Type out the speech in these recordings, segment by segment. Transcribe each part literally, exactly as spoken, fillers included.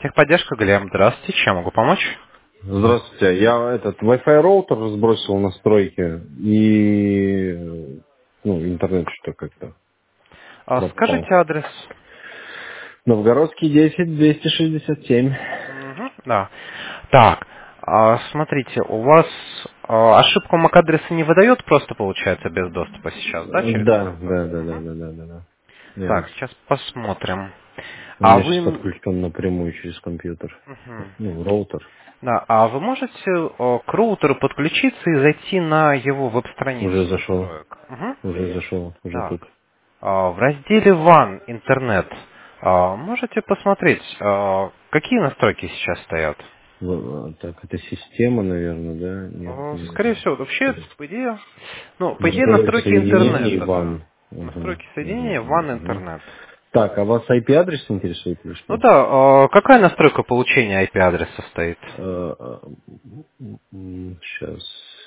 Техподдержка, Глеб. Здравствуйте. Чем могу помочь? Здравствуйте. Я этот Wi-Fi роутер сбросил настройки и ну, интернет что-то как-то А, пропал. скажите адрес. Новгородский десять двести шестьдесят семь. Мгм, да. Так, а, смотрите, у вас а, ошибку MAC-адреса не выдает, просто получается без доступа сейчас, да, через Да, Wi-Fi? да, да, да, Мгм. да, да, да, да. Так, Я- сейчас посмотрим. У А меня сейчас вы... подключен напрямую через компьютер. Мгм. Ну, роутер. Да, а вы можете о, к роутеру подключиться и зайти на его Уже веб-страницу зашел. настроек? Мгм. Уже зашел. Уже Так. тут. А, В разделе ван интернет а, можете посмотреть, а, какие настройки сейчас стоят. В- Так, это система, наверное, да? Нет, А, нет. Скорее всего, вообще, по идее, ну, по идее, Настройки настройки соединений интернета, да. ван. Угу, Настройки угу, соединения ван угу. интернет. Так, а вас ай пи-адрес интересует или Ну что? да, а, какая настройка получения ай пи-адреса стоит? Сейчас.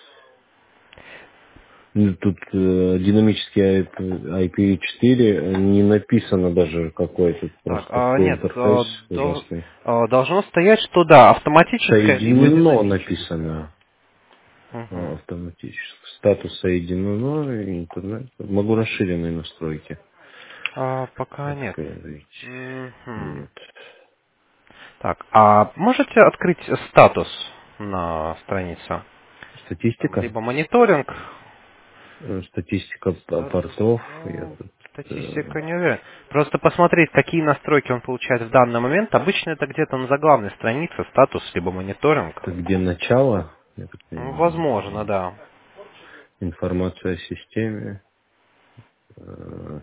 Тут э, динамический ай пи четыре, не написано даже какой тут, Так, просто а, такой нет, интерфейс а, дол- ужасный. а, должно стоять, что да, автоматическое либо Соединено динамическое. написано. А, Мгм. Автоматически. Статус соединено, интернет. Могу расширенные настройки А, пока нет. открыть. Мгм. Нет. Так, а можете открыть статус на странице? Там Статистика. либо мониторинг, Э, Статистика п- статус, портов. Я ну, тут, э, статистика не уверен. Просто посмотреть, какие настройки он получает в данный момент. Обычно это где-то на заглавной странице, статус, либо мониторинг. это где начало, я так Ну, понимаю, возможно, да. информация о системе, э,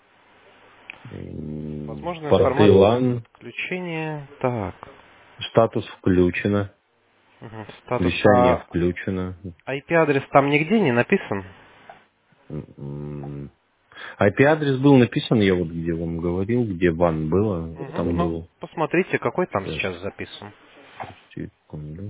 м, Возможно, порты информация о лан, подключении. Так, статус включено, мгм, статус. вещание А включено. ай пи-адрес там нигде не написан? М, ай пи-адрес был написан, я вот где вам говорил, где ван было, Мгм. там Ну, был, посмотрите, какой там сейчас, сейчас записан. секунду.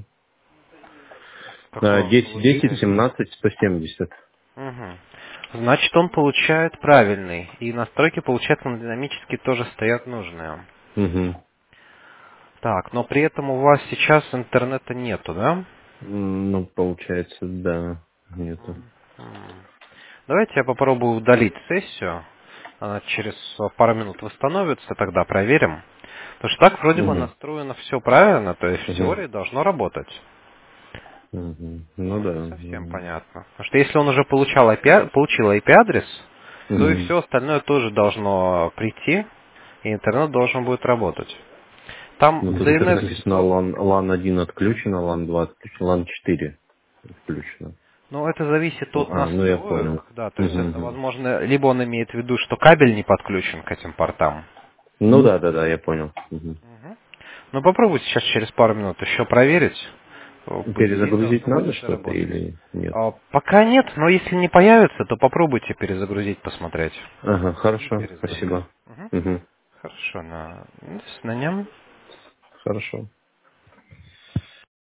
Какой А, он десять, десять, получает. семнадцать, сто семьдесят. Мгм. Значит, он получает правильный. И настройки, получается, на динамически тоже стоят нужные. Угу. Так, но при этом у вас сейчас интернета нету, да? Ну, получается, да, нету. М. Давайте я попробую удалить сессию. Она через пару минут восстановится, тогда проверим. Потому что так вроде бы Угу. настроено все правильно, то есть в Угу. теории должно работать. Мгм. Ну Ну, да. не совсем Ну. понятно. Потому что если он уже получал ай пи, получил ай пи-адрес, то и Мгм. все остальное тоже должно прийти, и интернет должен будет работать. Там Ну в тут сейчас ди эн эс, написано лан, лан один отключено, лан два отключено, лан четыре отключено. ну, это зависит Ну, от а, ну я настроек, понял. да, то есть Мгм, это, мгм. возможно, либо он имеет в виду, что кабель не подключен к этим портам. Ну да, да, да, я понял. Мгм. Мгм. Ну, попробуйте сейчас через пару минут еще проверить. Э, По идее, Перезагрузить должно надо будет что-то заработать. или нет? А, пока нет, но если не появится, то попробуйте перезагрузить, посмотреть. Ага, И хорошо, перезвонить. спасибо. Мгм. Мгм. Хорошо, на, на нем. Хорошо.